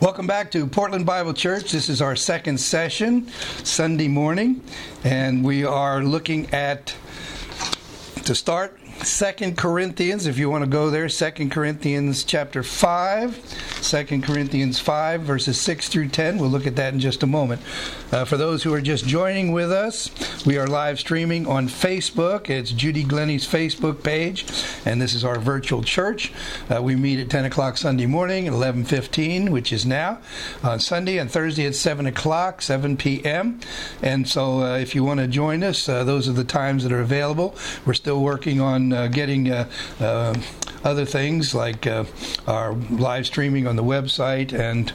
Welcome back to Portland Bible Church. This is our second session, Sunday morning, and we are looking at, to start, 2 Corinthians, if you want to go there, 2 Corinthians chapter 5, 2 Corinthians 5, verses 6 through 10. We'll look at that in just a moment. For those who are just joining with us, we are live streaming on Facebook. It's Judy Glennie's Facebook page, and this is our virtual church. We meet at 10 o'clock Sunday morning at 11:15, which is now, on Sunday, and Thursday at 7 o'clock, 7 p.m. And so if you want to join us, those are the times that are available. We're still working on getting other things like our live streaming on the website and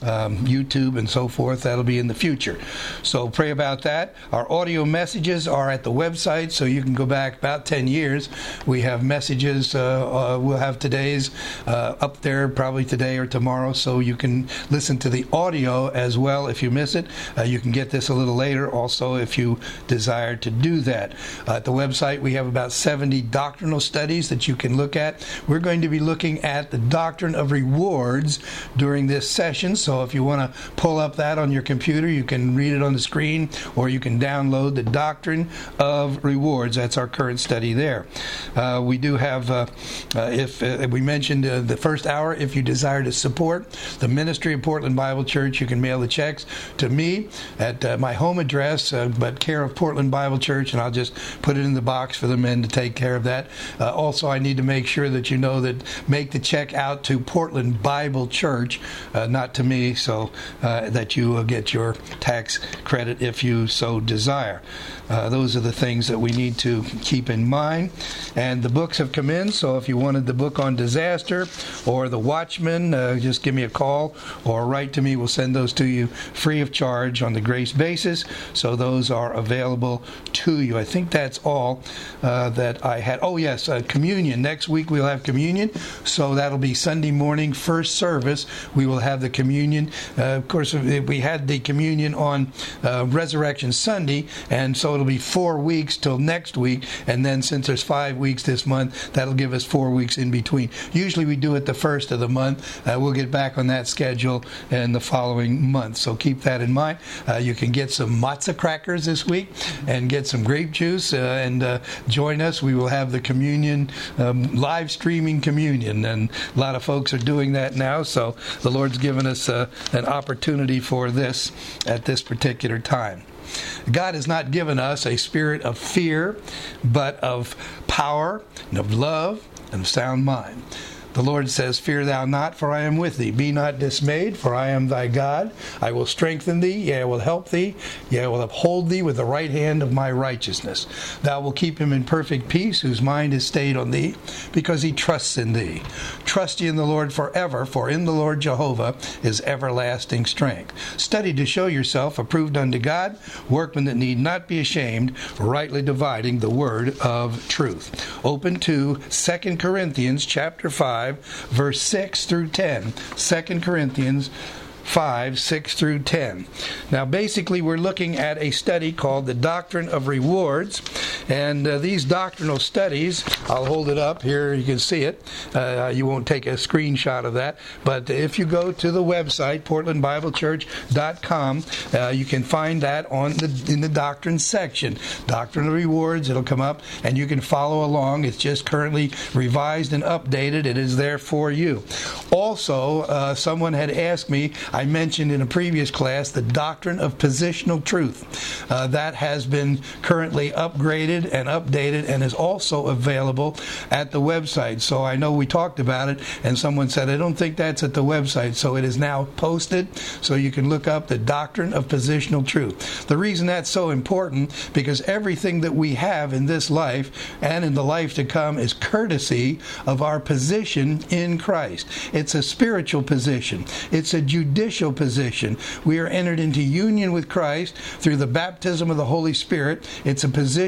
YouTube and so forth. That'll be in the future. So pray about that. Our audio messages are at the website, so you can go back about 10 years. We have messages. We'll have today's up there probably today or tomorrow, so you can listen to the audio as well if you miss it. You can get this a little later also if you desire to do that. At the website we have about 70 doctrinal studies that you can look at. We're going to be looking at the doctrine of rewards during this session, so if you want to pull up that on your computer, you can read it on the screen, or you can download the doctrine of rewards. That's our current study there. We do have, if we mentioned the first hour, if you desire to support the ministry of Portland Bible Church, you can mail the checks to me at my home address, but care of Portland Bible Church, and I'll just put it in the box for the men to take care of that. Also, I need to make sure that you know that make the check out to Portland Bible Church, not to me, so that you will get your tax credit if you so desire. Those are the things that we need to keep in mind. And the books have come in, so if you wanted the book on disaster or the Watchman, just give me a call or write to me. We'll send those to you free of charge on the grace basis, so those are available to you. I think that's all that I had. Oh yes, communion. Next week we'll have communion, so that'll be Sunday morning, first service. We will have the communion. Of course, we had the communion on Resurrection Sunday, and so it'll be 4 weeks till next week, and then since there's 5 weeks this month, that'll give us 4 weeks in between. Usually we do it the first of the month. We'll get back on that schedule in the following month, so keep that in mind. You can get some matzah crackers this week and get some grape juice and join us. We will have the communion, live streaming communion, and a lot of folks are doing that now, so the Lord's given us an opportunity for this at this particular time. God has not given us a spirit of fear, but of power and of love and of sound mind. The Lord says, "Fear thou not, for I am with thee. Be not dismayed, for I am thy God. I will strengthen thee, yea, I will help thee, yea, I will uphold thee with the right hand of my righteousness. Thou wilt keep him in perfect peace, whose mind is stayed on thee, because he trusts in thee. Trust ye in the Lord forever, for in the Lord Jehovah is everlasting strength. Study to show yourself approved unto God, workmen that need not be ashamed, rightly dividing the word of truth." Open to 2 Corinthians chapter 5, verse 6 through 10. 2 Corinthians 5, 6 through 10. Now, basically, we're looking at a study called the Doctrine of Rewards. And these doctrinal studies, I'll hold it up here, you can see it. You won't take a screenshot of that. But if you go to the website, portlandbiblechurch.com, you can find that in the doctrine section. Doctrine of Rewards, it'll come up, and you can follow along. It's just currently revised and updated. It is there for you. Also, someone had asked me, I mentioned in a previous class, the doctrine of positional truth. That has been currently upgraded and updated and is also available at the website. So I know we talked about it, and someone said, I don't think that's at the website. So it is now posted, so you can look up the doctrine of positional truth. The reason that's so important, because everything that we have in this life and in the life to come is courtesy of our position in Christ. It's a spiritual position. It's a judicial position. We are entered into union with Christ through the baptism of the Holy Spirit. It's a positional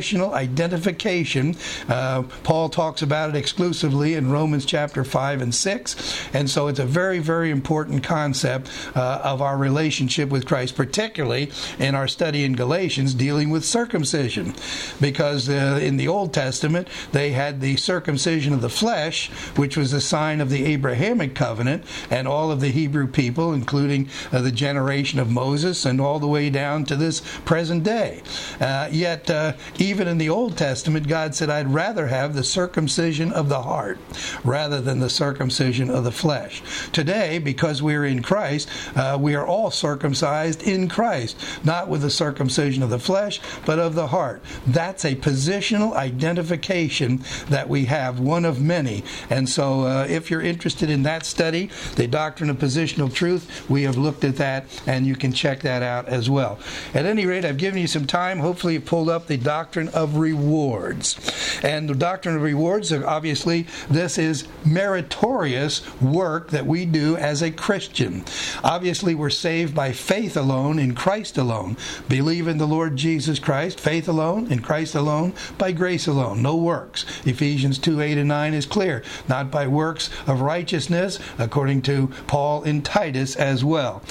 identification. Paul talks about it exclusively in Romans chapter 5 and 6. And so it's a very, very important concept of our relationship with Christ, particularly in our study in Galatians dealing with circumcision. Because in the Old Testament, they had the circumcision of the flesh, which was a sign of the Abrahamic covenant, and all of the Hebrew people, including the generation of Moses and all the way down to this present day. Yet, even in the Old Testament, God said, I'd rather have the circumcision of the heart rather than the circumcision of the flesh. Today, because we're in Christ, we are all circumcised in Christ, not with the circumcision of the flesh, but of the heart. That's a positional identification that we have, one of many. And so if you're interested in that study, the doctrine of positional truth, we have looked at that, and you can check that out as well. At any rate, I've given you some time. Hopefully you've pulled up the doctrine of rewards. And the doctrine of rewards, obviously, this is meritorious work that we do as a Christian. Obviously, we're saved by faith alone, in Christ alone. Believe in the Lord Jesus Christ, faith alone, in Christ alone, by grace alone, no works. Ephesians 2:8 and 9 is clear. Not by works of righteousness, according to Paul in Titus as well.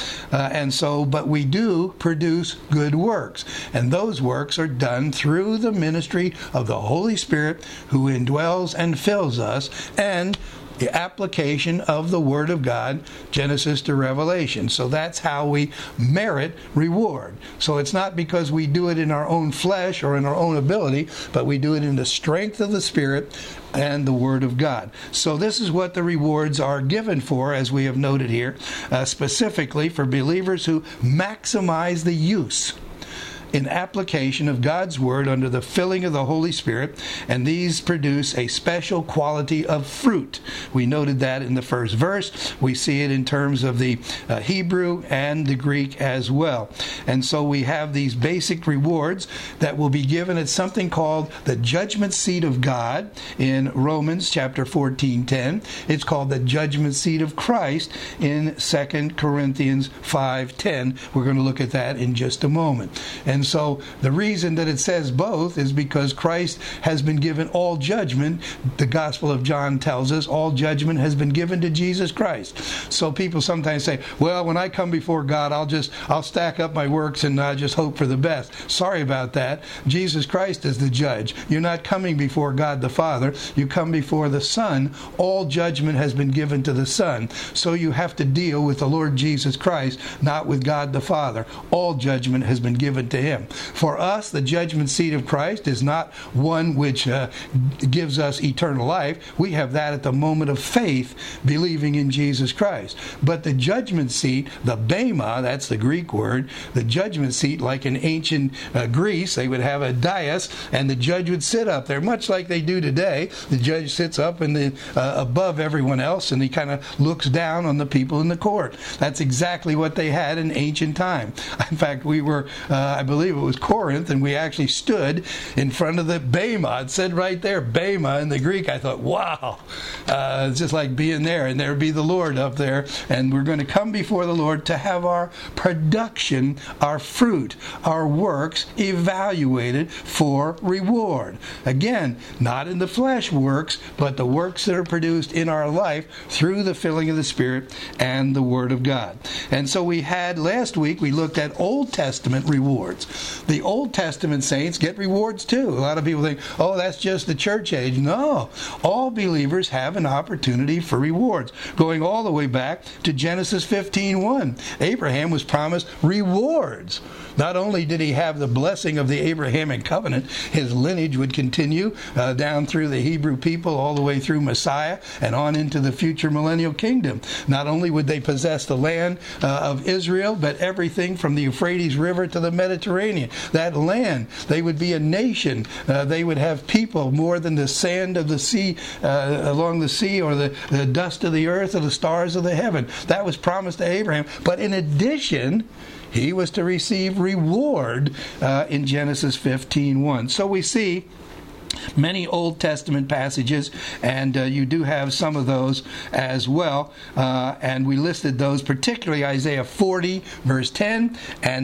But we do produce good works. And those works are done through the ministry of the Holy Spirit, who indwells and fills us, and the application of the Word of God, Genesis to Revelation. So that's how we merit reward. So it's not because we do it in our own flesh or in our own ability, but we do it in the strength of the Spirit and the Word of God. So this is what the rewards are given for, as we have noted here, specifically for believers who maximize the use in application of God's Word under the filling of the Holy Spirit, and these produce a special quality of fruit. We noted that in the first verse. We see it in terms of the Hebrew and the Greek as well. And so we have these basic rewards that will be given at something called the judgment seat of God in Romans chapter 14:10. It's called the judgment seat of Christ in 2 Corinthians 5:10. We're going to look at that in just a moment. And so the reason that it says both is because Christ has been given all judgment. The Gospel of John tells us all judgment has been given to Jesus Christ. So people sometimes say, well, when I come before God, I'll stack up my works and I'll just hope for the best. Sorry about that. Jesus Christ is the judge. You're not coming before God the Father. You come before the Son. All judgment has been given to the Son. So you have to deal with the Lord Jesus Christ, not with God the Father. All judgment has been given to Him. For us, the judgment seat of Christ is not one which gives us eternal life. We have that at the moment of faith, believing in Jesus Christ. But the judgment seat, the bema, that's the Greek word, the judgment seat, like in ancient Greece, they would have a dais, and the judge would sit up there, much like they do today. The judge sits up above everyone else, and he kind of looks down on the people in the court. That's exactly what they had in ancient time. In fact, we were, I believe it was Corinth, and we actually stood in front of the bema. It said right there, bema in the Greek. I thought, wow, it's just like being there, and there would be the Lord up there, and we're going to come before the Lord to have our production, our fruit, our works evaluated for reward. Again, not in the flesh works, but the works that are produced in our life through the filling of the Spirit and the Word of God. And so last week we looked at Old Testament rewards. The Old Testament saints get rewards too. A lot of people think, oh, that's just the church age. No. All believers have an opportunity for rewards. Going all the way back to Genesis 15:1. Abraham was promised rewards. Not only did he have the blessing of the Abrahamic covenant, his lineage would continue down through the Hebrew people all the way through Messiah and on into the future millennial kingdom. Not only would they possess the land of Israel, but everything from the Euphrates River to the Mediterranean. That land, they would be a nation. They would have people more than the sand of the sea, along the sea, or the dust of the earth, or the stars of the heaven. That was promised to Abraham. But in addition, he was to receive reward in Genesis 15:1. So we see many Old Testament passages, and you do have some of those as well. And we listed those, particularly Isaiah 40, verse 10, and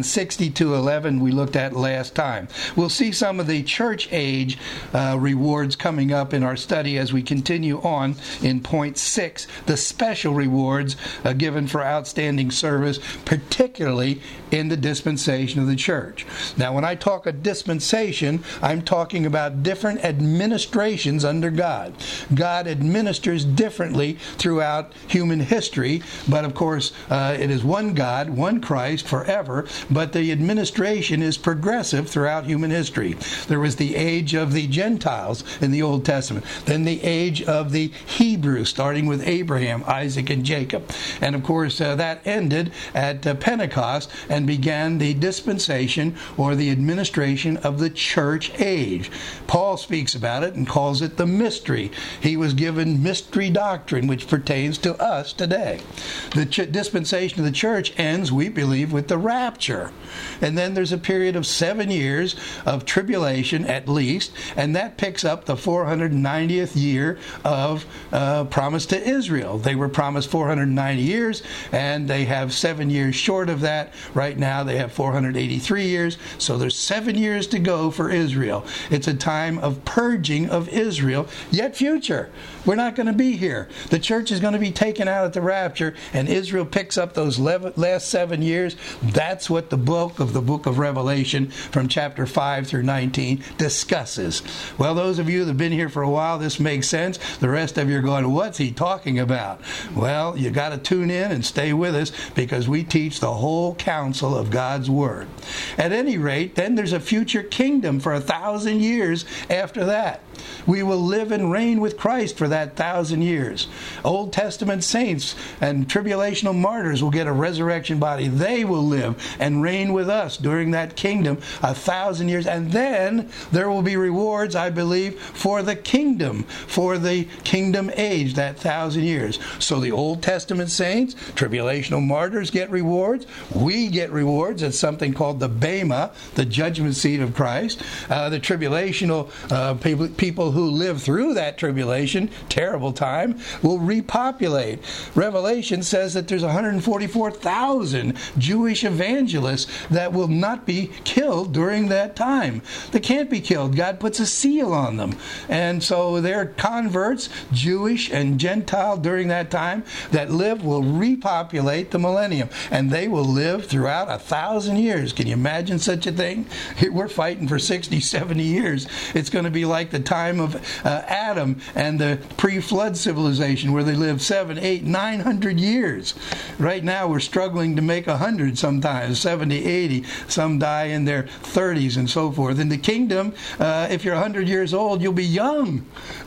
62:11 we looked at last time. We'll see some of the church age rewards coming up in our study as we continue on in point 6, the special rewards given for outstanding service, particularly in the dispensation of the church. Now, when I talk a dispensation, I'm talking about different administrations under God. God administers differently throughout human history, but of course it is one God, one Christ forever, but the administration is progressive throughout human history. There was the age of the Gentiles in the Old Testament, then the age of the Hebrews, starting with Abraham, Isaac, and Jacob. And of course that ended at Pentecost and began the dispensation or the administration of the church age. Paul speaks about it and calls it the mystery. He was given mystery doctrine, which pertains to us today. The dispensation of the church ends, we believe, with the rapture. And then there's a period of 7 years of tribulation at least, and that picks up the 490th year of promise to Israel. They were promised 490 years, and they have 7 years short of that. Right now they have 483 years, so there's 7 years to go for Israel. It's a time of purging of Israel, yet future. We're not going to be here. The church is going to be taken out at the rapture, and Israel picks up those last 7 years. That's what the book of Revelation from chapter 5 through 19 discusses. Well, those of you that have been here for a while, this makes sense. The rest of you are going, what's he talking about? Well, you got to tune in and stay with us, because we teach the whole counsel of God's Word. At any rate, then there's a future kingdom for 1,000 years after that. We will live and reign with Christ for that 1,000 years. Old Testament saints and tribulational martyrs will get a resurrection body. They will live and reign with us during that kingdom 1,000 years. And then there will be rewards, I believe, for the kingdom age, that 1,000 years. So the Old Testament saints, tribulational martyrs get rewards. We get rewards. It's something called the Bema, the judgment seat of Christ. The tribulational people who live through that tribulation, terrible time, will repopulate. Revelation says that there's 144,000 Jewish evangelists that will not be killed during that time. They can't be killed. God puts a seal on them. And so their converts, Jewish and Gentile, during that time that live will repopulate the millennium. And they will live throughout 1,000 years. Can you imagine such a thing? We're fighting for 60, 70 years. It's going to be like the time of Adam and the pre-flood civilization, where they lived 700, 800, 900 years. Right now we're struggling to make 100 sometimes, 70, 80. Some die in their 30s and so forth. In the kingdom, if you're 100 years old, you'll be young.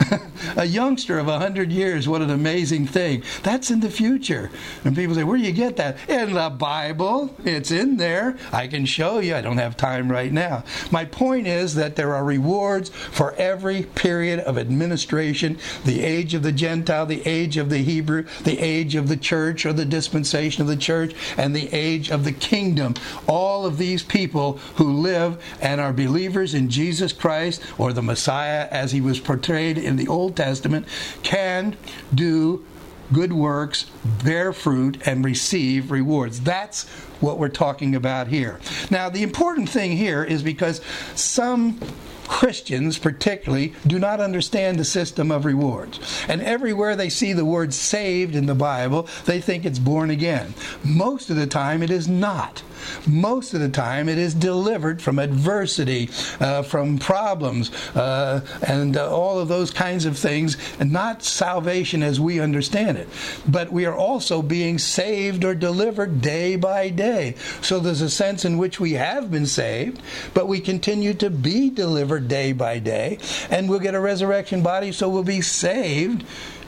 A youngster of 100 years, what an amazing thing. That's in the future. And people say, where do you get that? In the Bible. It's in there. I can show you. I don't have time right now. My point is that there are rewards for every period of administration: the age of the Gentile, the age of the Hebrew, the age of the church or the dispensation of the church, and the age of the kingdom. All of these people who live and are believers in Jesus Christ, or the Messiah as he was portrayed in the Old Testament, can do good works, bear fruit, and receive rewards. That's what we're talking about here. Now, the important thing here is because some Christians particularly do not understand the system of rewards. And everywhere they see the word saved in the Bible, they think it's born again. Most of the time it is not. Most of the time it is delivered from adversity, from problems, and all of those kinds of things, and not salvation as we understand it. But we are also being saved or delivered day by day. So there's a sense in which we have been saved, but we continue to be delivered day by day, and we'll get a resurrection body, so we'll be saved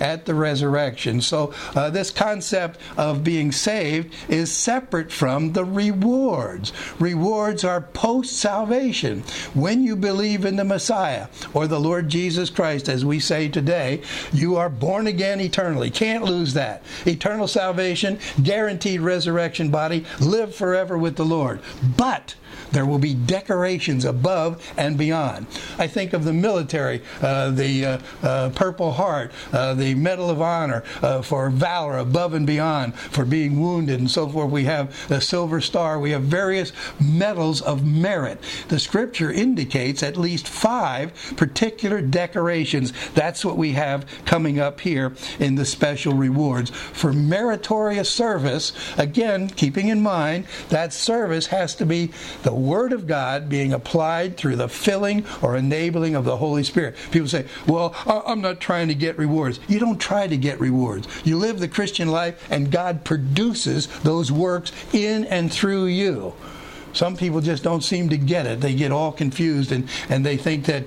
at the resurrection. So this concept of being saved is separate from the rewards. Rewards are post-salvation. When you believe in the Messiah or the Lord Jesus Christ, as we say today, you are born again eternally. Can't lose that. Eternal salvation, guaranteed resurrection body, live forever with the Lord. But there will be decorations above and beyond. I think of the military, the Purple Heart, the Medal of Honor for valor above and beyond, for being wounded and so forth. We have the Silver Star. We have various medals of merit. The Scripture indicates at least 5 particular decorations. That's what we have coming up here in the special rewards. For meritorious service, again, keeping in mind that service has to be the Word of God being applied through the filling or enabling of the Holy Spirit. People say, well, I'm not trying to get rewards. You don't try to get rewards. You live the Christian life and God produces those works in and through you. Some people just don't seem to get it. They get all confused and they think that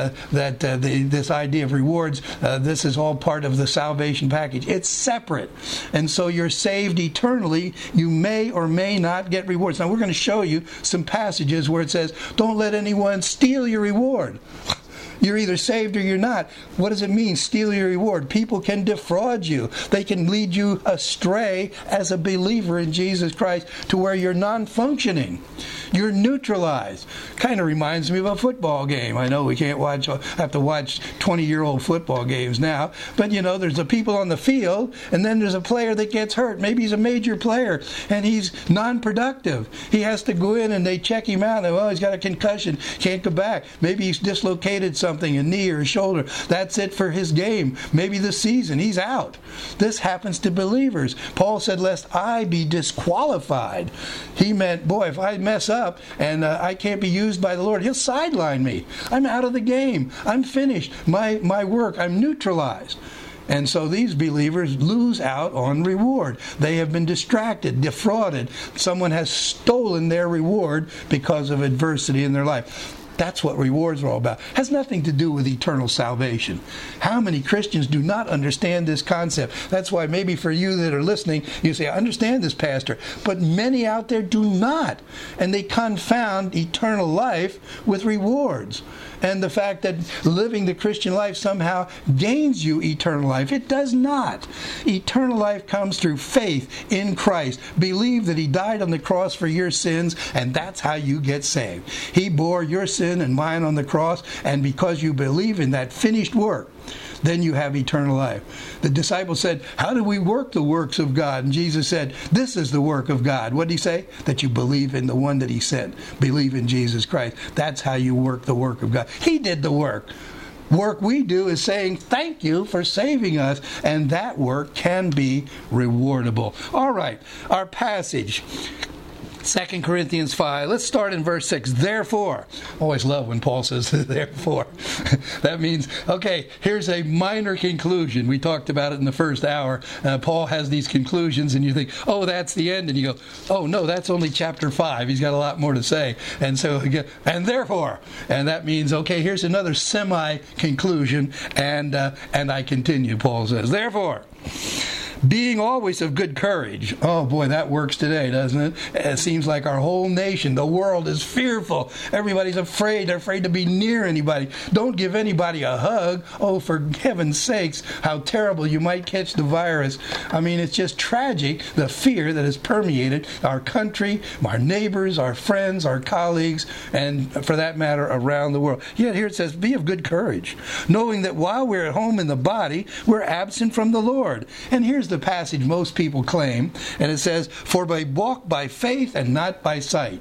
this idea of rewards, this is all part of the salvation package. It's separate. And so you're saved eternally. You may or may not get rewards. Now we're going to show you some passages where it says, don't let anyone steal your reward. You're either saved or you're not. What does it mean, steal your reward? People can defraud you. They can lead you astray as a believer in Jesus Christ to where you're non-functioning. You're neutralized. Kind of reminds me of a football game. I know we can't have to watch 20-year-old football games now. But, there's the people on the field, and then there's a player that gets hurt. Maybe he's a major player, and he's non-productive. He has to go in, and they check him out. And, he's got a concussion. Can't go back. Maybe he's dislocated something, a knee or a shoulder. That's it for his game. Maybe the season. He's out. This happens to believers. Paul said, lest I be disqualified. He meant, boy, if I mess up and I can't be used by the Lord, He'll sideline me. I'm out of the game. I'm finished. My work, I'm neutralized. And so these believers lose out on reward. They have been distracted, defrauded. Someone has stolen their reward because of adversity in their life. That's what rewards are all about. It has nothing to do with eternal salvation. How many Christians do not understand this concept? That's why maybe for you that are listening, you say, I understand this, Pastor. But many out there do not. And they confound eternal life with rewards. And the fact that living the Christian life somehow gains you eternal life. It does not. Eternal life comes through faith in Christ. Believe that He died on the cross for your sins, and that's how you get saved. He bore your sin and mine on the cross, and because you believe in that finished work, then you have eternal life. The disciples said, how do we work the works of God? And Jesus said, this is the work of God. What did He say? That you believe in the one that He sent. Believe in Jesus Christ. That's how you work the work of God. He did the work. Work we do is saying thank you for saving us, and that work can be rewardable. All right, our passage. 2 Corinthians 5. Let's start in verse 6. Therefore, I always love when Paul says therefore. That means, okay, here's a minor conclusion. We talked about it in the first hour. Paul has these conclusions, and you think, oh, that's the end. And you go, oh, no, that's only chapter 5. He's got a lot more to say. And so, and therefore, and that means, okay, here's another semi-conclusion, and I continue, Paul says. Therefore, being always of good courage. Oh boy, that works today, doesn't it? It seems like our whole nation, the world is fearful. Everybody's afraid. They're afraid to be near anybody. Don't give anybody a hug. Oh, for heaven's sakes, how terrible. You might catch the virus. I mean, it's just tragic, the fear that has permeated our country, our neighbors, our friends, our colleagues, and for that matter, around the world. Yet here it says, be of good courage, knowing that while we're at home in the body, we're absent from the Lord. And here's the passage most people claim, and it says, for we walk by faith and not by sight.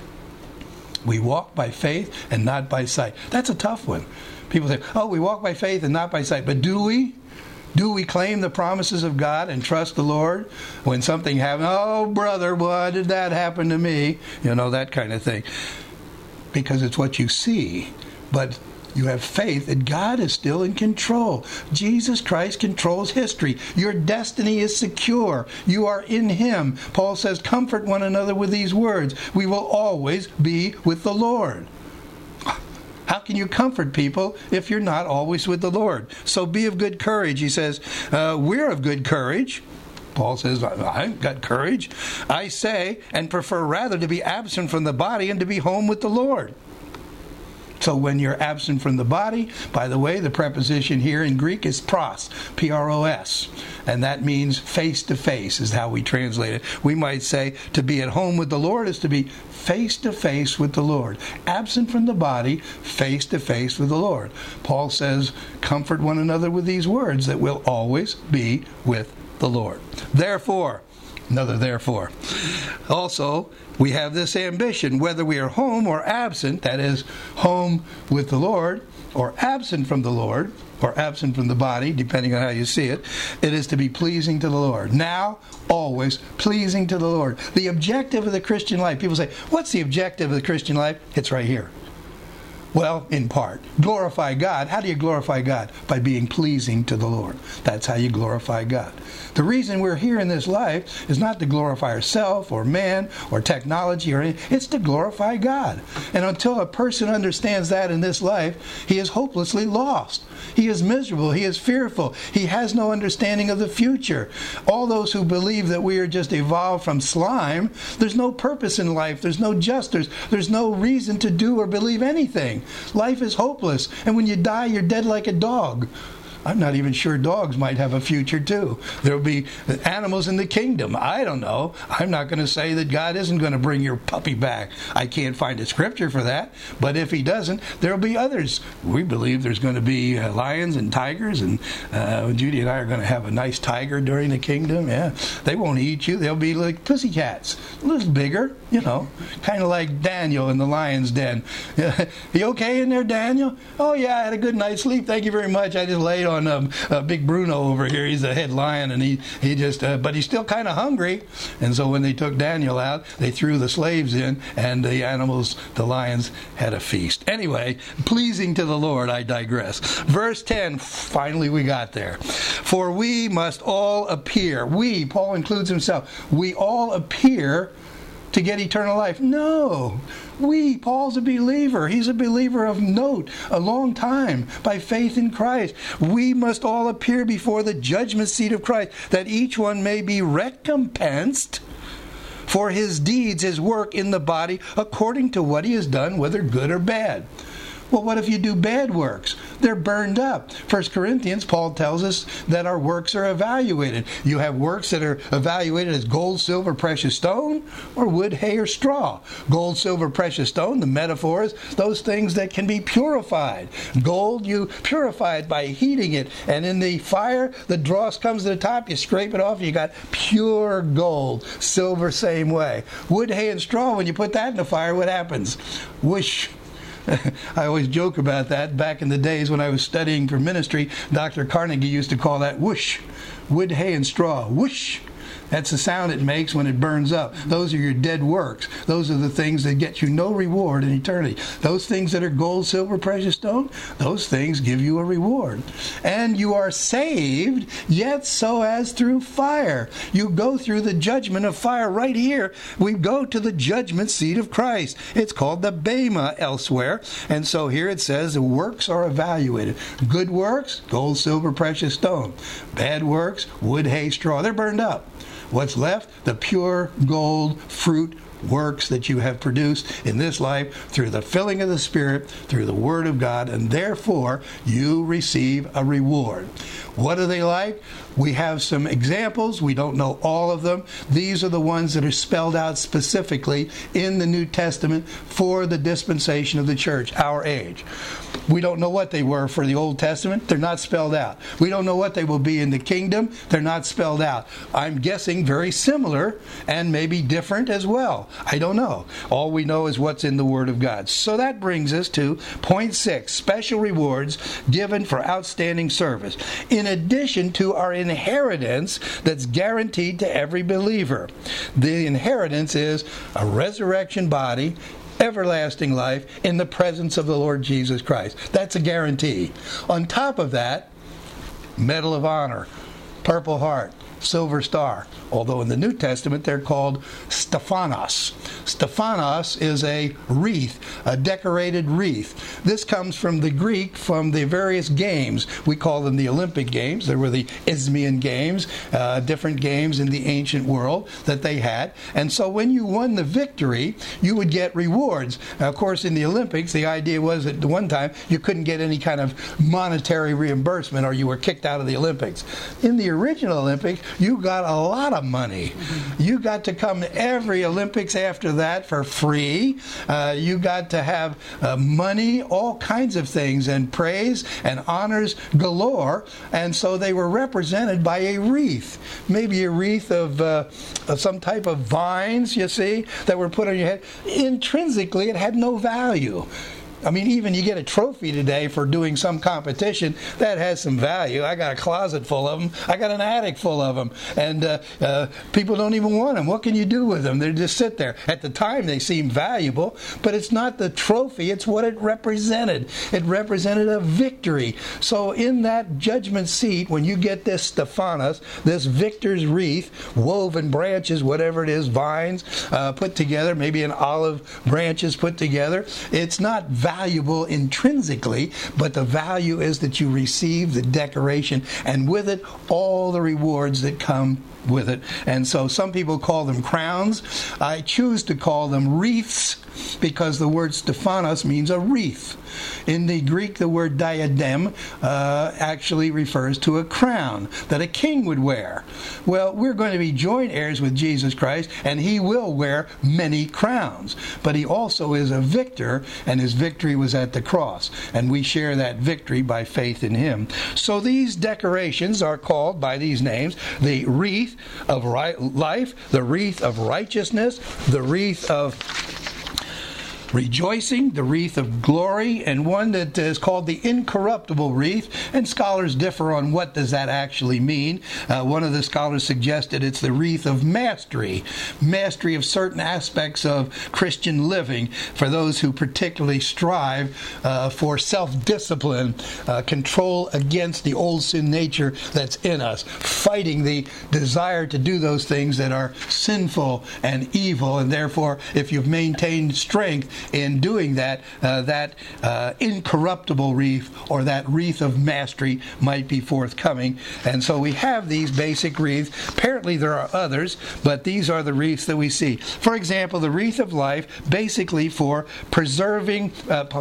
We walk by faith and not by sight. That's a tough one. People say, oh, we walk by faith and not by sight. But do we? Do we claim the promises of God and trust the Lord when something happens? Oh, brother, why did that happen to me? You know, that kind of thing. Because it's what you see. But you have faith that God is still in control. Jesus Christ controls history. Your destiny is secure. You are in Him. Paul says, comfort one another with these words. We will always be with the Lord. can you comfort people if you're not always with the Lord? So be of good courage. He says, we're of good courage. Paul says, I've got courage. I say, and prefer rather to be absent from the body and to be home with the Lord. So when you're absent from the body, by the way, the preposition here in Greek is pros, P-R-O-S. And that means face to face is how we translate it. We might say to be at home with the Lord is to be face to face with the Lord. Absent from the body, face to face with the Lord. Paul says, comfort one another with these words that we'll always be with the Lord. Therefore, another therefore. Also, we have this ambition, whether we are home or absent, that is, home with the Lord, or absent from the Lord, or absent from the body, depending on how you see it, it is to be pleasing to the Lord. Now, always pleasing to the Lord. The objective of the Christian life. People say, what's the objective of the Christian life? It's right here. Well, in part. Glorify God. How do you glorify God? By being pleasing to the Lord. That's how you glorify God. The reason we're here in this life is not to glorify ourselves or man or technology or anything. It's to glorify God. And until a person understands that in this life, he is hopelessly lost. He is miserable. He is fearful. He has no understanding of the future. All those who believe that we are just evolved from slime, there's no purpose in life. There's no justice. There's no reason to do or believe anything. Life is hopeless. And when you die, you're dead like a dog. I'm not even sure dogs might have a future too. There'll be animals in the kingdom. I don't know. I'm not going to say that God isn't going to bring your puppy back. I can't find a scripture for that. But if he doesn't, there'll be others. We believe there's going to be lions and tigers, and Judy and I are going to have a nice tiger during the kingdom. Yeah, they won't eat you. They'll be like pussycats, a little bigger, kind of like Daniel in the lion's den. You okay in there, Daniel? Oh yeah, I had a good night's sleep. Thank you very much. I just laid on Big Bruno over here. He's the head lion, and he just but he's still kind of hungry. And so when they took Daniel out, they threw the slaves in, and the animals, the lions, had a feast. Anyway, pleasing to the Lord. I digress. Verse 10, finally we got there. For we must all appear. We, Paul includes himself, we all appear to get eternal life. No. Paul's a believer. He's a believer of note, a long time, by faith in Christ. We must all appear before the judgment seat of Christ, that each one may be recompensed for his deeds, his work in the body, according to what he has done, whether good or bad. Well, what if you do bad works? They're burned up. 1 Corinthians, Paul tells us that our works are evaluated. You have works that are evaluated as gold, silver, precious stone, or wood, hay, or straw. Gold, silver, precious stone, the metaphor is those things that can be purified. Gold, you purify it by heating it, and in the fire, the dross comes to the top, you scrape it off, you got pure gold. Silver, same way. Wood, hay, and straw, when you put that in the fire, what happens? Whoosh. I always joke about that. Back in the days when I was studying for ministry, Dr. Carnegie used to call that whoosh. Wood, hay, and straw. Whoosh. That's the sound it makes when it burns up. Those are your dead works. Those are the things that get you no reward in eternity. Those things that are gold, silver, precious stone, those things give you a reward. And you are saved, yet so as through fire. You go through the judgment of fire right here. We go to the judgment seat of Christ. It's called the Bema elsewhere. And so here it says the works are evaluated. Good works, gold, silver, precious stone. Bad works, wood, hay, straw. They're burned up. What's left? The pure gold fruit works that you have produced in this life through the filling of the Spirit, through the Word of God, and therefore you receive a reward. What are they like? We have some examples. We don't know all of them. These are the ones that are spelled out specifically in the New Testament for the dispensation of the church, our age. We don't know what they were for the Old Testament. They're not spelled out. We don't know what they will be in the kingdom. They're not spelled out. I'm guessing very similar and maybe different as well. I don't know. All we know is what's in the Word of God. So that brings us to point 6, special rewards given for outstanding service, in addition to our inheritance that's guaranteed to every believer. The inheritance is a resurrection body, everlasting life in the presence of the Lord Jesus Christ. That's a guarantee. On top of that, Medal of Honor, Purple Heart, silver star. Although in the New Testament they're called Stephanos. Stephanos is a wreath, a decorated wreath. This comes from the Greek, from the various games. We call them the Olympic Games. There were the Isthmian Games, different games in the ancient world that they had. And so when you won the victory, you would get rewards. Now, of course, in the Olympics, the idea was at one time you couldn't get any kind of monetary reimbursement or you were kicked out of the Olympics. In the original Olympics, you got a lot of money. You got to come to every Olympics after that for free. You got to have money, all kinds of things, and praise and honors galore. And so they were represented by a wreath, maybe a wreath of some type of vines, you see, that were put on your head. Intrinsically, it had no value. I mean, even you get a trophy today for doing some competition, that has some value. I got a closet full of them. I got an attic full of them. And people don't even want them. What can you do with them? They just sit there. At the time, they seem valuable, but it's not the trophy. It's what it represented. It represented a victory. So in that judgment seat, when you get this Stephanos, this victor's wreath, woven branches, whatever it is, vines put together, maybe an olive branches put together, it's not valuable intrinsically, but the value is that you receive the decoration and with it all the rewards that come with it. And so some people call them crowns. I choose to call them wreaths because the word Stephanos means a wreath. In the Greek, the word diadem actually refers to a crown that a king would wear. Well, we're going to be joint heirs with Jesus Christ, and he will wear many crowns. But he also is a victor, and his victory was at the cross. And we share that victory by faith in him. So these decorations are called by these names: the wreath of life, the wreath of righteousness, the wreath of rejoicing, the wreath of glory, and one that is called the incorruptible wreath. And scholars differ on what does that actually mean. One of the scholars suggested it's the wreath of mastery of certain aspects of Christian living for those who particularly strive for self-discipline, control against the old sin nature that's in us, fighting the desire to do those things that are sinful and evil. And therefore, if you've maintained strength in doing that, that incorruptible wreath or that wreath of mastery might be forthcoming. And so we have these basic wreaths. Apparently there are others, but these are the wreaths that we see. For example, the wreath of life, basically for persevering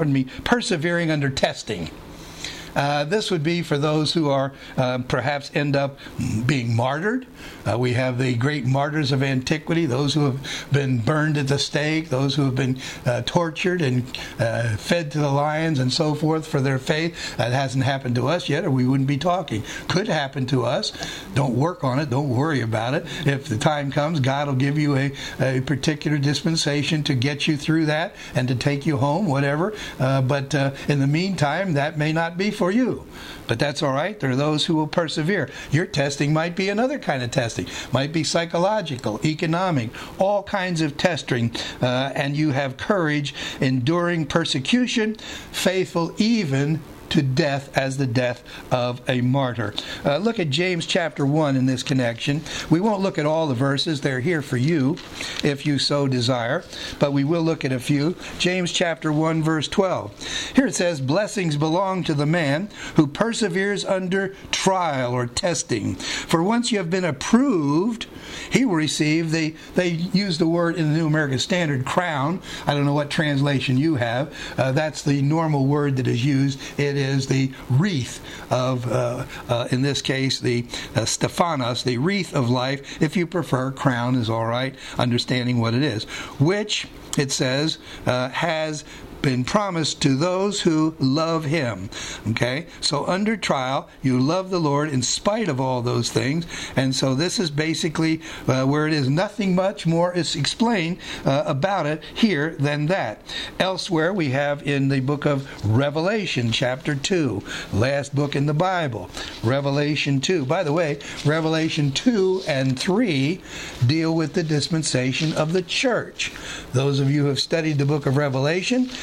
under testing. This would be for those who are perhaps end up being martyred. We have the great martyrs of antiquity, those who have been burned at the stake, those who have been tortured and fed to the lions and so forth for their faith. That hasn't happened to us yet, or we wouldn't be talking. Could happen to us. Don't work on it. Don't worry about it. If the time comes, God will give you a particular dispensation to get you through that and to take you home, whatever. But in the meantime, that may not be for you. But that's all right. There are those who will persevere. Your testing might be another kind of testing. Might be psychological, economic, all kinds of testing. And you have courage, enduring persecution, faithful even to death as the death of a martyr. Look at James chapter 1 in this connection. We won't look at all the verses. They're here for you if you so desire. But we will look at a few. James chapter 1 verse 12. Here it says, "Blessings belong to the man who perseveres under trial or testing. For once you have been approved, he will receive," they use the word in the New American Standard, crown. I don't know what translation you have. That's the normal word that is used. It is the wreath of, in this case, the Stephanos, the wreath of life. If you prefer, crown is all right, understanding what it is. Which, it says, has been promised to those who love him. Okay? So under trial, you love the Lord in spite of all those things. And so this is basically where it is. Nothing much more is explained about it here than that. Elsewhere, we have in the book of Revelation, chapter 2, last book in the Bible, Revelation 2. By the way, Revelation 2 and 3 deal with the dispensation of the church. Those of you who have studied the book of Revelation,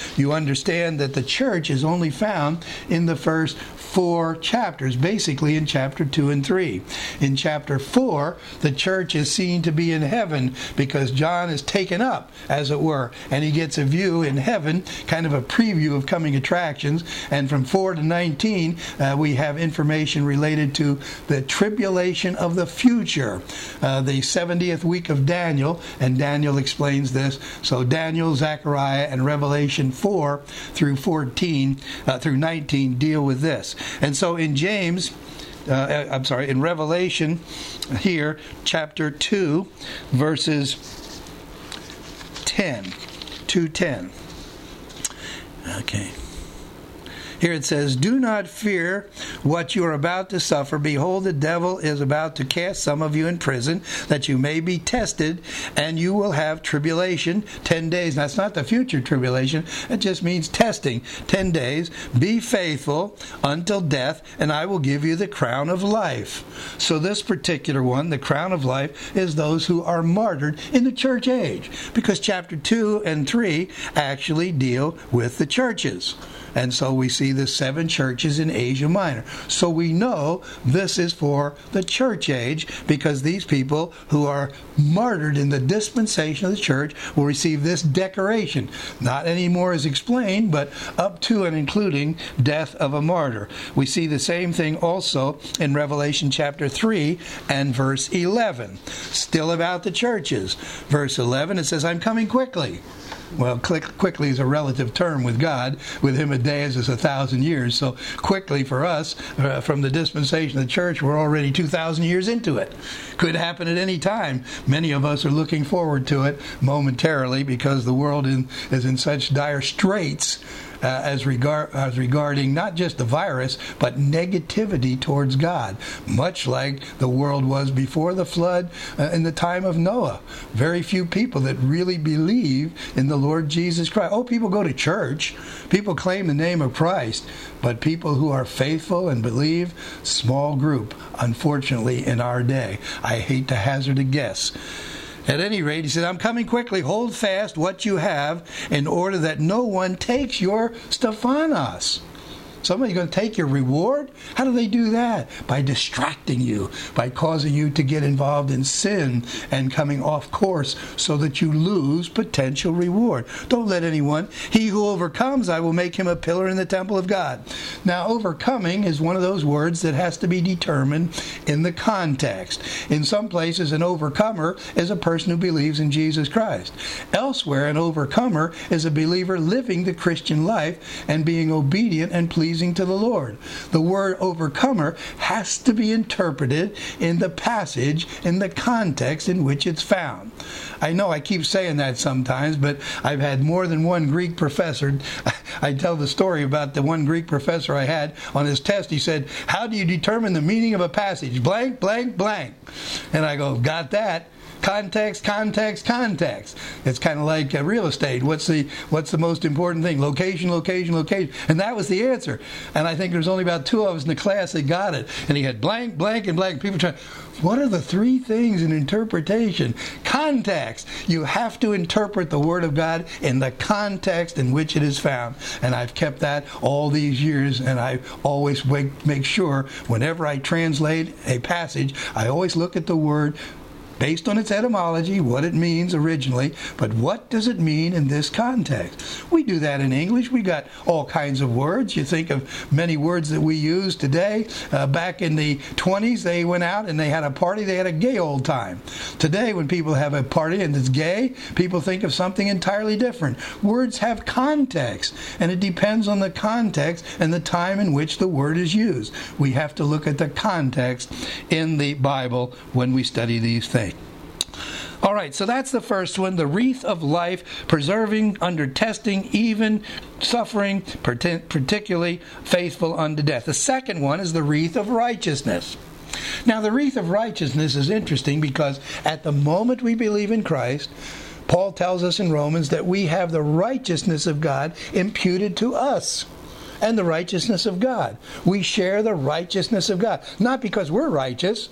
you understand that the church is only found in the first 4 chapters, basically in chapter 2 and 3. In chapter 4, the church is seen to be in heaven because John is taken up, as it were, and he gets a view in heaven, kind of a preview of coming attractions. And from 4 to 19, we have information related to the tribulation of the future, the 70th week of Daniel, and Daniel explains this. So Daniel, Zechariah, and Revelation 4 through 19 deal with this. And so in in Revelation here, chapter 2, verses 2:10. Okay. Here it says, "Do not fear what you are about to suffer. Behold, the devil is about to cast some of you in prison, that you may be tested, and you will have tribulation 10 days. Now, that's not the future tribulation. It just means testing. 10 days. Be faithful until death, and I will give you the crown of life." So this particular one, the crown of life, is those who are martyred in the church age, because chapter 2 and 3 actually deal with the churches. And so we see the 7 churches in Asia Minor. So we know this is for the church age, because these people who are martyred in the dispensation of the church will receive this decoration. Not anymore as explained, but up to and including death of a martyr. We see the same thing also in Revelation chapter 3 and verse 11. Still about the churches. Verse 11, it says, "I'm coming quickly." Well, quickly is a relative term with God. With him a day is 1,000 years. So quickly for us, from the dispensation of the church, we're already 2,000 years into it. Could happen at any time. Many of us are looking forward to it momentarily, because the world is in such dire straits as regarding not just the virus, but negativity towards God, much like the world was before the flood in the time of Noah. Very few people that really believe in the Lord Jesus Christ. Oh, people go to church, people claim the name of Christ, but people who are faithful and believe, small group, unfortunately, in our day. I hate to hazard a guess. At any rate, he said, "I'm coming quickly. Hold fast what you have, in order that no one takes your Stephanos." Somebody's going to take your reward? How do they do that? By distracting you, by causing you to get involved in sin and coming off course so that you lose potential reward. Don't let anyone. "He who overcomes, I will make him a pillar in the temple of God." Now, overcoming is one of those words that has to be determined in the context. In some places, an overcomer is a person who believes in Jesus Christ. Elsewhere, an overcomer is a believer living the Christian life and being obedient and pleasing to the Lord. The word overcomer has to be interpreted in the passage, in the context in which it's found. I know I keep saying that sometimes, but I've had more than one Greek professor. I tell the story about the one Greek professor I had on his test. He said, "How do you determine the meaning of a passage? Blank, blank, blank." And I go, "Got that. Context, context, context." It's kind of like real estate. What's the most important thing? Location, location, location. And that was the answer. And I think there's only about 2 of us in the class that got it. And he had blank, blank, and blank. People trying, what are the 3 things in interpretation? Context. You have to interpret the Word of God in the context in which it is found. And I've kept that all these years, and I always make sure whenever I translate a passage, I always look at the word based on its etymology, what it means originally, but what does it mean in this context? We do that in English. We got all kinds of words. You think of many words that we use today. Back in the 20s, they went out and they had a party. They had a gay old time. Today, when people have a party and it's gay, people think of something entirely different. Words have context, and it depends on the context and the time in which the word is used. We have to look at the context in the Bible when we study these things. All right, so that's the first one, the wreath of life, preserving under testing, even suffering, particularly faithful unto death. The second one is the wreath of righteousness. Now, the wreath of righteousness is interesting because at the moment we believe in Christ, Paul tells us in Romans that we have the righteousness of God imputed to us. And the righteousness of God. We share the righteousness of God. Not because we're righteous,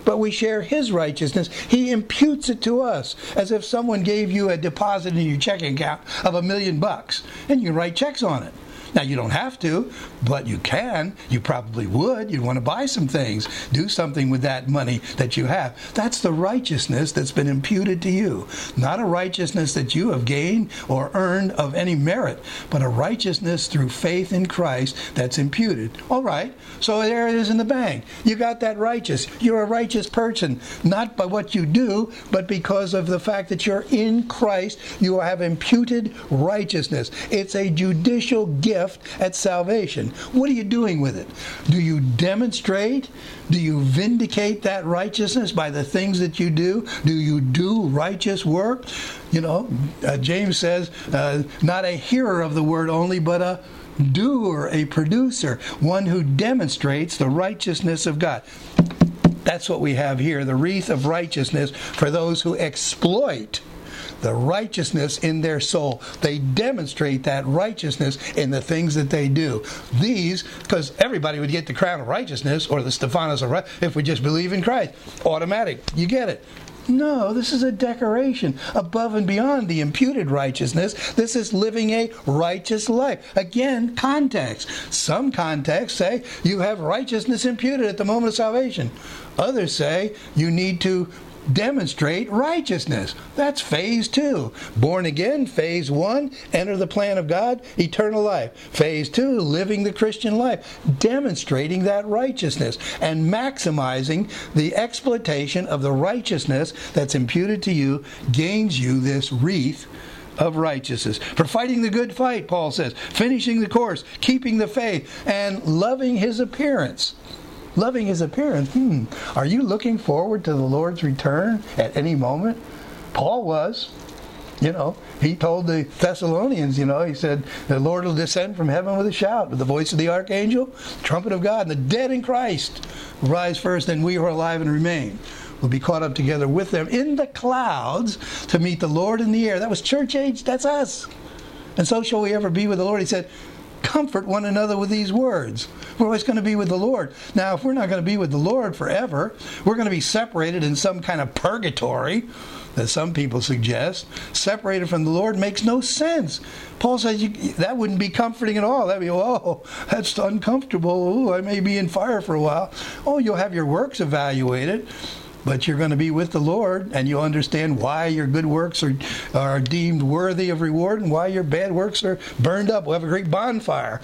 but we share His righteousness. He imputes it to us, as if someone gave you a deposit in your checking account of $1 million, and you write checks on it. Now, you don't have to, but you can. You probably would. You'd want to buy some things, do something with that money that you have. That's the righteousness that's been imputed to you. Not a righteousness that you have gained or earned of any merit, but a righteousness through faith in Christ that's imputed. All right, so there it is in the bank. You got that righteous. You're a righteous person, not by what you do, but because of the fact that you're in Christ. You have imputed righteousness. It's a judicial gift at salvation. What are you doing with it? Do you demonstrate? Do you vindicate that righteousness by the things that you do? Do you do righteous work? You know, James says, not a hearer of the word only, but a doer, a producer, one who demonstrates the righteousness of God. That's what we have here, the wreath of righteousness for those who exploit the righteousness in their soul. They demonstrate that righteousness in the things that they do. These, because everybody would get the crown of righteousness or the Stephanos of righteousness if we just believe in Christ. Automatic. You get it. No, this is a decoration above and beyond the imputed righteousness. This is living a righteous life. Again, context. Some contexts say you have righteousness imputed at the moment of salvation. Others say you need to demonstrate righteousness. That's phase 2. Born again, phase 1, enter the plan of God, eternal life. Phase 2, living the Christian life, demonstrating that righteousness and maximizing the exploitation of the righteousness that's imputed to you gains you this wreath of righteousness. For fighting the good fight, Paul says, finishing the course, keeping the faith, and loving His appearance. Loving His appearance. Are you looking forward to the Lord's return at any moment? Paul was. You know, he told the Thessalonians, he said, the Lord will descend from heaven with a shout, with the voice of the archangel, the trumpet of God, and the dead in Christ will rise first, and we who are alive and remain will be caught up together with them in the clouds to meet the Lord in the air. That was church age. That's us. And so shall we ever be with the Lord. He said, comfort one another with these words. We're always going to be with the Lord. Now, if we're not going to be with the Lord forever, we're going to be separated in some kind of purgatory that some people suggest. Separated from the Lord makes no sense. Paul says that wouldn't be comforting at all. That'd be, that's uncomfortable. I may be in fire for a while. You'll have your works evaluated. But you're going to be with the Lord, and you'll understand why your good works are deemed worthy of reward and why your bad works are burned up. We'll have a great bonfire.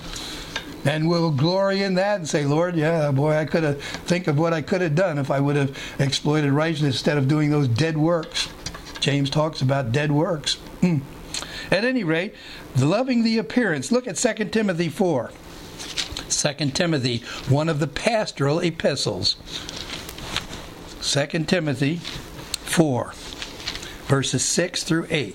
And we'll glory in that and say, Lord, I could have think of what I could have done if I would have exploited righteousness instead of doing those dead works. James talks about dead works. At any rate, loving the appearance. Look at 2 Timothy 4. 2 Timothy, one of the pastoral epistles. 2 Timothy 4, verses 6 through 8.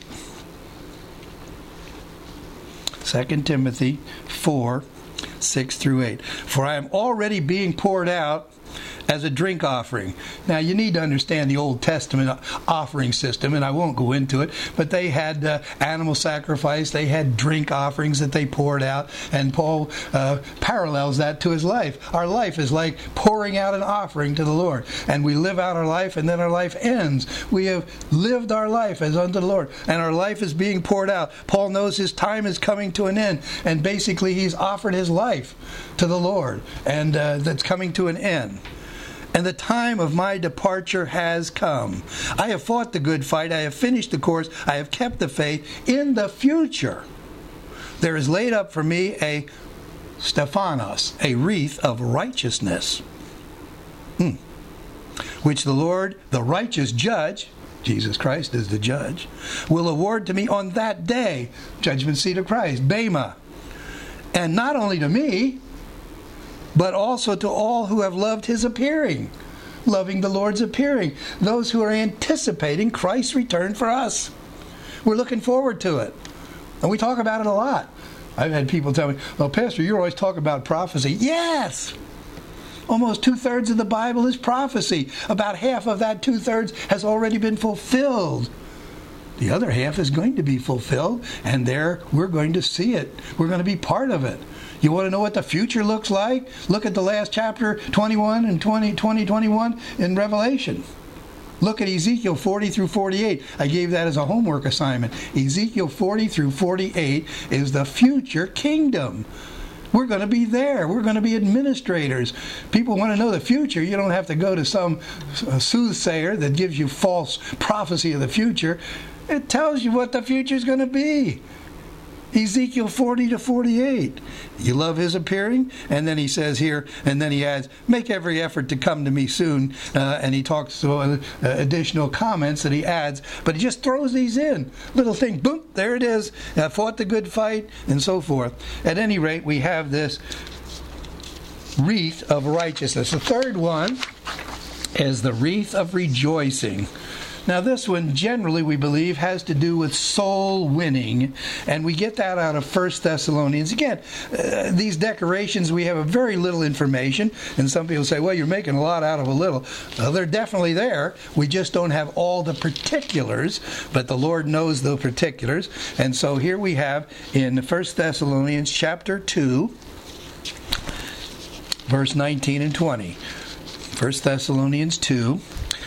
2 Timothy 4, 6 through 8. For I am already being poured out as a drink offering. Now, you need to understand the Old Testament offering system, and I won't go into it, but they had animal sacrifice, they had drink offerings that they poured out, and Paul parallels that to his life. Our life is like pouring out an offering to the Lord, and we live out our life, and then our life ends. We have lived our life as unto the Lord, and our life is being poured out. Paul knows his time is coming to an end, and basically he's offered his life to the Lord, and that's coming to an end. And the time of my departure has come. I have fought the good fight. I have finished the course. I have kept the faith. In the future, there is laid up for me a Stephanos, a wreath of righteousness, which the Lord, the righteous judge, Jesus Christ is the judge, will award to me on that day, judgment seat of Christ, Bema. And not only to me, but also to all who have loved His appearing, loving the Lord's appearing, those who are anticipating Christ's return for us. We're looking forward to it. And we talk about it a lot. I've had people tell me, well, Pastor, you always talk about prophecy. Yes! Almost 2/3 of the Bible is prophecy. About half of that 2/3 has already been fulfilled. The other half is going to be fulfilled, and there we're going to see it. We're going to be part of it. You want to know what the future looks like? Look at the last chapter 21 and 21 in Revelation. Look at Ezekiel 40 through 48. I gave that as a homework assignment. Ezekiel 40 through 48 is the future kingdom. We're going to be there. We're going to be administrators. People want to know the future. You don't have to go to some soothsayer that gives you false prophecy of the future. It tells you what the future is going to be. Ezekiel 40 to 48. You love his appearing? And then he says here, and then he adds, make every effort to come to me soon. And he talks to additional comments that he adds, but he just throws these in. Little thing, boom, there it is. Fought the good fight, and so forth. At any rate, we have this wreath of righteousness. The third one is the wreath of rejoicing. Now this one generally we believe has to do with soul winning, and we get that out of 1 Thessalonians. Again, these decorations, we have a very little information, and some people say, well, you're making a lot out of a little. Well, they're definitely there. We just don't have all the particulars, but the Lord knows the particulars. And so here we have in 1 Thessalonians chapter 2, verse 19 and 20. 1 Thessalonians 2,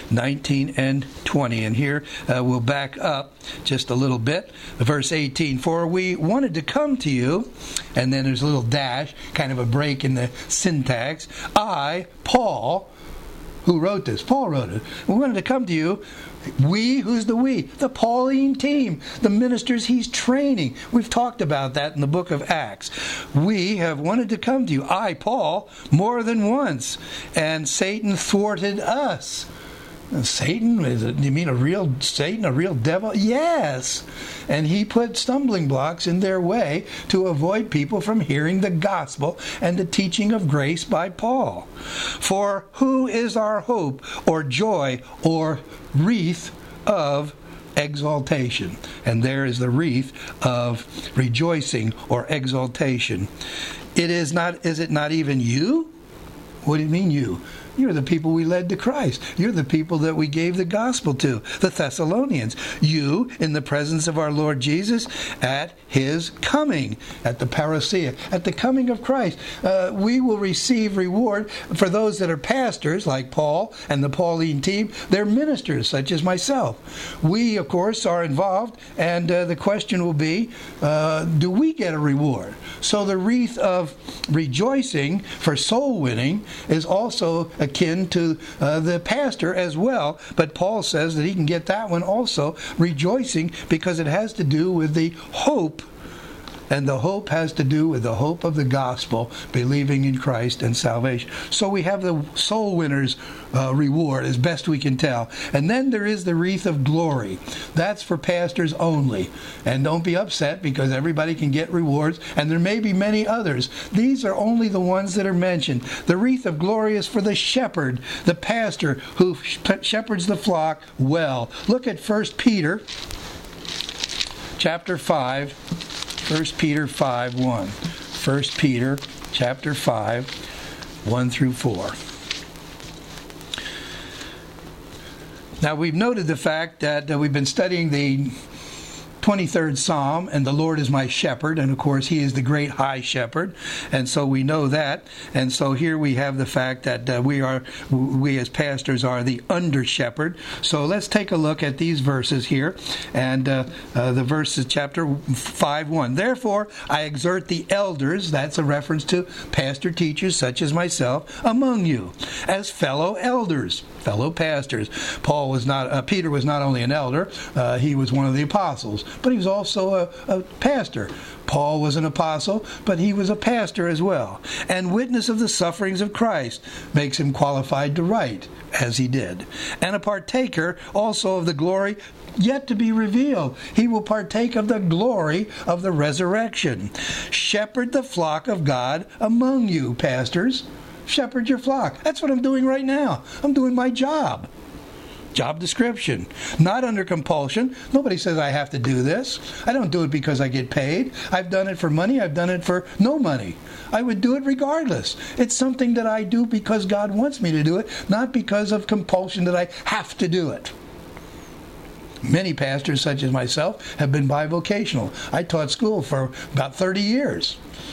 19 and 20. And here we'll back up just a little bit. Verse 18, for we wanted to come to you, and then there's a little dash, kind of a break in the syntax. I, Paul, who wrote this? Paul wrote it. We wanted to come to you. We, who's the we? The Pauline team, the ministers he's training. We've talked about that in the book of Acts. We have wanted to come to you, I, Paul, more than once, and Satan thwarted us. Satan? You mean a real Satan, a real devil? Yes. And he put stumbling blocks in their way to avoid people from hearing the gospel and the teaching of grace by Paul. For who is our hope or joy or wreath of exaltation? And there is the wreath of rejoicing or exaltation. Is it not even you? What do you mean you? You're the people we led to Christ. You're the people that we gave the gospel to, the Thessalonians. You, in the presence of our Lord Jesus, at his coming, at the parousia, at the coming of Christ. We will receive reward for those that are pastors, like Paul and the Pauline team. They're ministers, such as myself. We, of course, are involved, and the question will be, do we get a reward? So the wreath of rejoicing for soul winning is also akin to the pastor as well, but Paul says that he can get that one also, rejoicing, because it has to do with the hope, and the hope has to do with the hope of the gospel, believing in Christ and salvation. So we have the soul winner's reward, as best we can tell. And then there is the wreath of glory. That's for pastors only. And don't be upset, because everybody can get rewards, and there may be many others. These are only the ones that are mentioned. The wreath of glory is for the shepherd, the pastor who shepherds the flock well. Look at 1 Peter chapter 5. 1 Peter 5:1. 1 Peter chapter 5, 1 through 4. Now we've noted the fact that we've been studying the 23rd Psalm, and the Lord is my shepherd, and of course he is the great high shepherd, and so we know that. And so here we have the fact that we as pastors are the under shepherd. So let's take a look at these verses here, and the verses, chapter 5:1. Therefore I exhort the elders, that's a reference to pastor teachers such as myself, among you, as fellow elders, fellow pastors. Peter was not only an elder, he was one of the apostles, but he was also a pastor. Paul was an apostle, but he was a pastor as well. And witness of the sufferings of Christ makes him qualified to write, as he did. And a partaker also of the glory yet to be revealed. He will partake of the glory of the resurrection. Shepherd the flock of God among you, pastors. Shepherd your flock. That's what I'm doing right now. I'm doing my job. Job description. Not under compulsion. Nobody says I have to do this. I don't do it because I get paid. I've done it for money. I've done it for no money. I would do it regardless. It's something that I do because God wants me to do it, not because of compulsion that I have to do it. Many pastors, such as myself, have been bivocational. I taught school for about 30 years.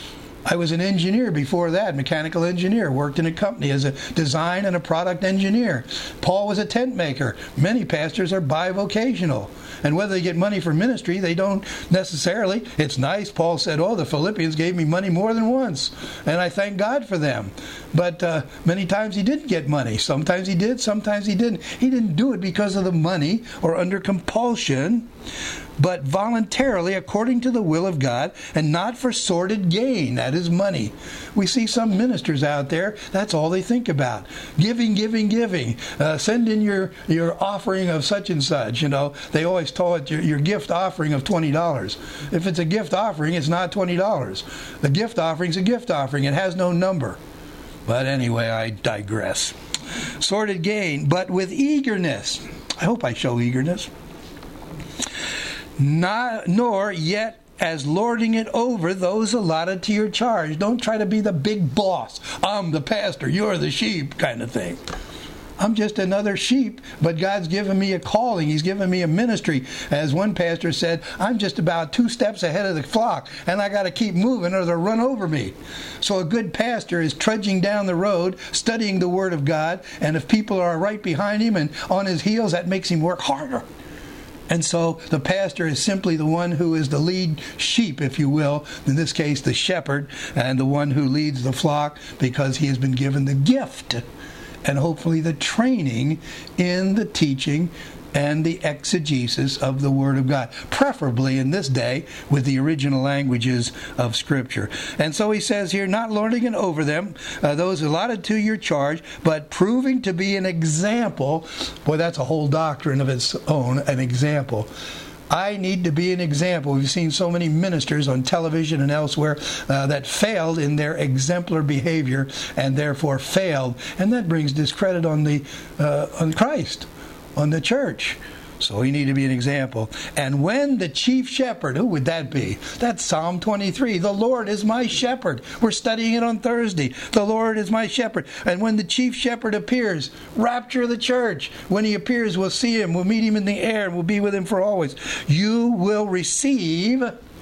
I was an engineer before that, mechanical engineer, worked in a company as a design and a product engineer. Paul was a tent maker. Many pastors are bivocational. And whether they get money for ministry, they don't necessarily. It's nice. Paul said, the Philippians gave me money more than once. And I thank God for them. But many times he didn't get money. Sometimes he did, sometimes he didn't. He didn't do it because of the money or under compulsion, but voluntarily according to the will of God, and not for sordid gain. That is money. We see some ministers out there, that's all they think about. Giving. Send in your offering of such and such. They always call it your gift offering of $20. If it's a gift offering, it's not $20. The gift offering's a gift offering. It has no number. But anyway, I digress. Sordid gain, but with eagerness. I hope I show eagerness. Nor yet as lording it over those allotted to your charge. Don't try to be the big boss. I'm the pastor, you're the sheep kind of thing. I'm just another sheep, but God's given me a calling. He's given me a ministry. As one pastor said, I'm just about 2 steps ahead of the flock, and I got to keep moving or they'll run over me. So a good pastor is trudging down the road, studying the Word of God, and if people are right behind him and on his heels, that makes him work harder. And so the pastor is simply the one who is the lead sheep, if you will, in this case the shepherd, and the one who leads the flock because he has been given the gift and hopefully the training in the teaching and the exegesis of the Word of God, preferably in this day with the original languages of Scripture. And so he says here, not lording it over them, those allotted to your charge, but proving to be an example. Boy, that's a whole doctrine of its own, an example. I need to be an example. We've seen so many ministers on television and elsewhere that failed in their exemplar behavior and therefore failed. And that brings discredit on Christ, on the church. So we need to be an example. And when the chief shepherd, who would that be? That's Psalm 23. The Lord is my shepherd. We're studying it on Thursday. The Lord is my shepherd. And when the chief shepherd appears, rapture the church. When he appears, we'll see him. We'll meet him in the air. And we'll be with him for always. You will receive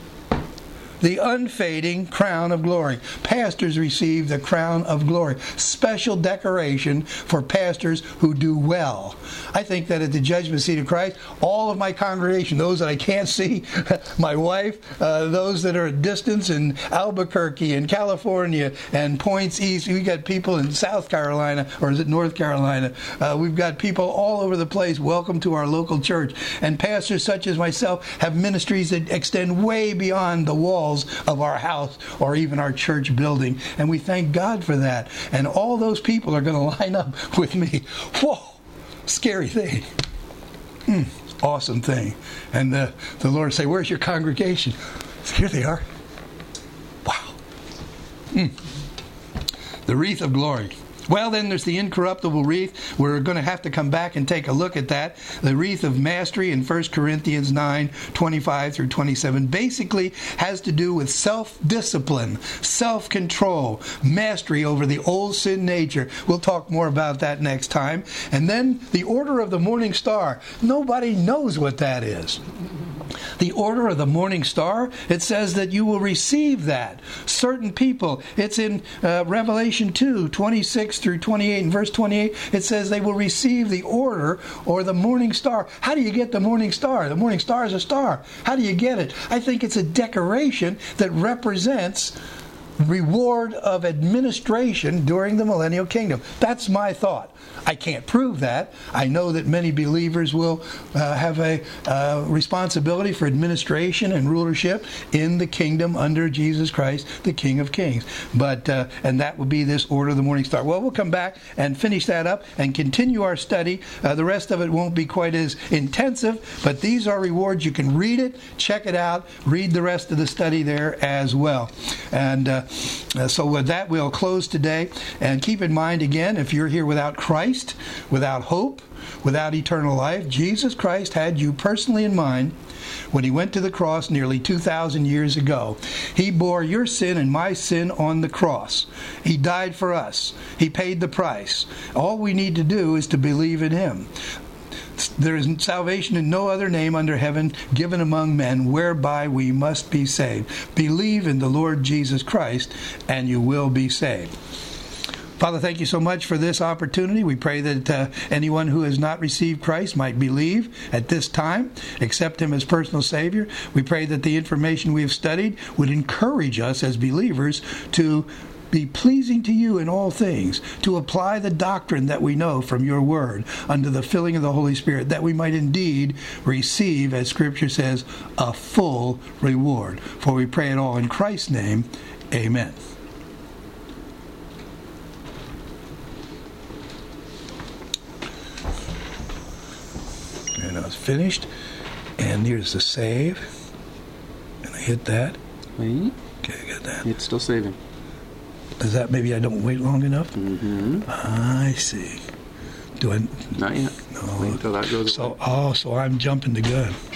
the unfading crown of glory. Pastors receive the crown of glory. Special decoration for pastors who do well. I think that at the judgment seat of Christ, all of my congregation, those that I can't see, my wife, those that are at distance in Albuquerque and California and points east, we got people in South Carolina, or is it North Carolina? We've got people all over the place. Welcome to our local church. And pastors such as myself have ministries that extend way beyond the walls of our house or even our church building, and we thank God for that. And all those people are going to line up with me. Whoa, scary thing. Awesome thing. And the Lord say, where's your congregation? Here they are. Wow. The wreath of glory. Well, then there's the incorruptible wreath. We're going to have to come back and take a look at that. The wreath of mastery in 1 Corinthians 9, 25 through 27 basically has to do with self-discipline, self-control, mastery over the old sin nature. We'll talk more about that next time. And then the order of the morning star. Nobody knows what that is. The order of the morning star, it says that you will receive that. Certain people, it's in Revelation 2, 26 through 28. In verse 28, it says they will receive the order or the morning star. How do you get the morning star? The morning star is a star. How do you get it? I think it's a decoration that represents reward of administration during the millennial kingdom. That's my thought. I can't prove that. I know that many believers will have a responsibility for administration and rulership in the kingdom under Jesus Christ, the King of Kings. But and that will be this order of the morning star. Well, we'll come back and finish that up and continue our study. The rest of it won't be quite as intensive, but these are rewards. You can read it, check it out, read the rest of the study there as well. And so with that, we'll close today. And keep in mind again, if you're here without Christ, without hope, without eternal life, Jesus Christ had you personally in mind when he went to the cross nearly 2,000 years ago. He bore your sin and my sin on the cross. He died for us. He paid the price. All we need to do is to believe in him. There is salvation in no other name under heaven given among men whereby we must be saved. Believe in the Lord Jesus Christ and you will be saved. Father, thank you so much for this opportunity. We pray that anyone who has not received Christ might believe at this time, accept Him as personal Savior. We pray that the information we have studied would encourage us as believers to be pleasing to you in all things, to apply the doctrine that we know from your word under the filling of the Holy Spirit, that we might indeed receive, as Scripture says, a full reward. For we pray it all in Christ's name. Amen. And I was finished. And here's the save. And I hit that. Wait. Okay, I got that. It's still saving. Is that maybe I don't wait long enough? Mm-hmm. I see. Do I? Not yet. No. Wait until that goes away. So I'm jumping the gun.